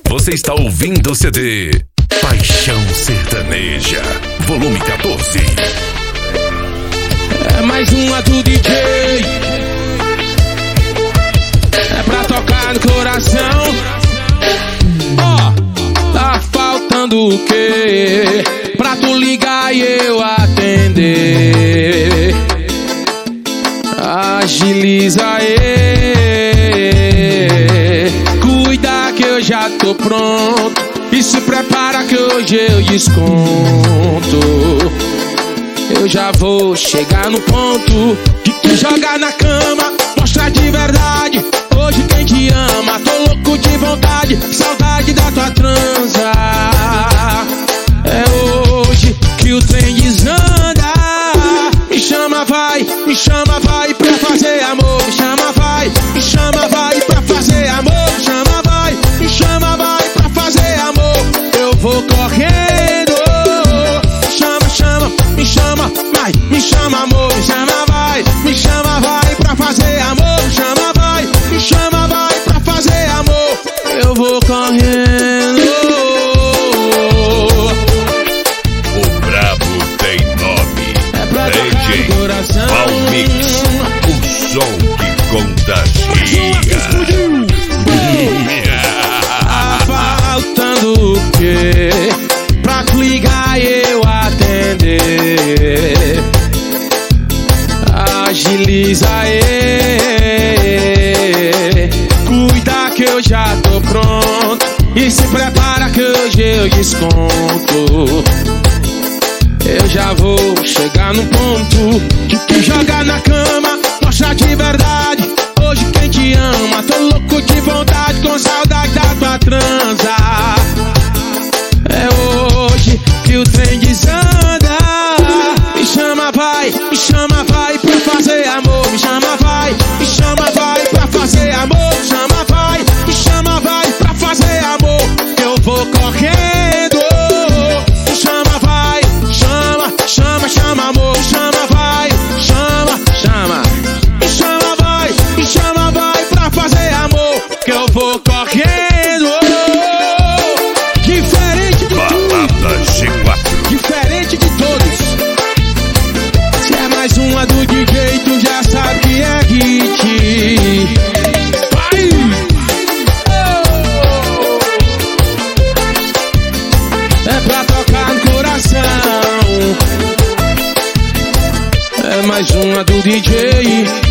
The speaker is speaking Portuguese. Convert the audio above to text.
Você está ouvindo o CD Paixão Sertaneja, volume 14. É mais uma do DJ, é pra tocar no coração. Ó, tá faltando o quê? Pra tu ligar e eu atender. Agiliza aí, cuida que eu já tô pronto. E se prepara que hoje eu desconto. Eu já vou chegar no ponto de te jogar na cama, mostrar de verdade hoje quem te ama. Tô louco de vontade, saudade da tua transa. É hoje que o trem desanda. Me chama vai pra fazer amor. Me chama vai pra fazer amor. Me chama vai pra fazer amor. Eu vou correndo. Me chama, vai, me chama amor. Me chama vai pra fazer amor. Me chama vai pra fazer amor. Eu vou correndo. O brabo tem nome. É pra tocar no coração. Valmix, o som que contagia. Tá faltando o quê? Pra tu ligar e eu atender. Agiliza aí, cuida que eu já tô pronto. E se prepara que hoje eu desconto. Eu já vou chegar no ponto de te jogar na cama, mostrar de verdade hoje quem te ama. Tô louco de vontade, com saudade da tua transa. É hoje que o trem desanda. Me chama vai pra fazer amor. Me chama vai pra fazer amor. Me chama vai pra fazer amor. Eu vou correndo. Me chama vai, chama amor. Me chama vai, chama. Me chama vai pra fazer amor. Que eu vou correndo. Diferente de Balada G4. diferente de todos. Se é mais uma do DJ, tu já sabe que é hit. Vai! É pra tocar no coração. É mais uma do DJ.